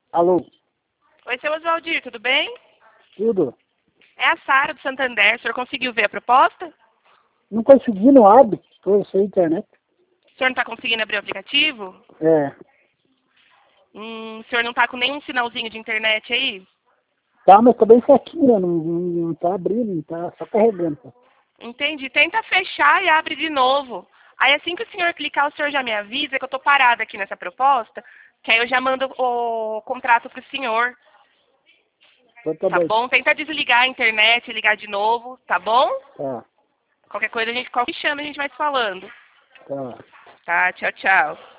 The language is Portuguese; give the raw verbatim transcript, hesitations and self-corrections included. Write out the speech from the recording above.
Alô, Oi, seu Oswaldir, tudo bem? tudo? É a Sara do Santander. O senhor conseguiu ver a proposta? Não consegui, não abre. Estou sem internet. O senhor não está conseguindo abrir o aplicativo? É, Hum, o senhor não está com nenhum sinalzinho de internet aí? tá, mas tá bem certinho, não, não, não tá abrindo, não tá só carregando. Tá? Entendi. Tenta fechar e abre de novo. Aí assim que o senhor clicar, o senhor já me avisa que eu estou parada aqui nessa proposta, que aí eu já mando o contrato para o senhor. Então tá Tá bem. bom? Tenta desligar a internet, ligar de novo, tá bom? Tá, Qualquer coisa a gente qualquer chama, a gente vai se falando. tá. Tá, tchau, tchau.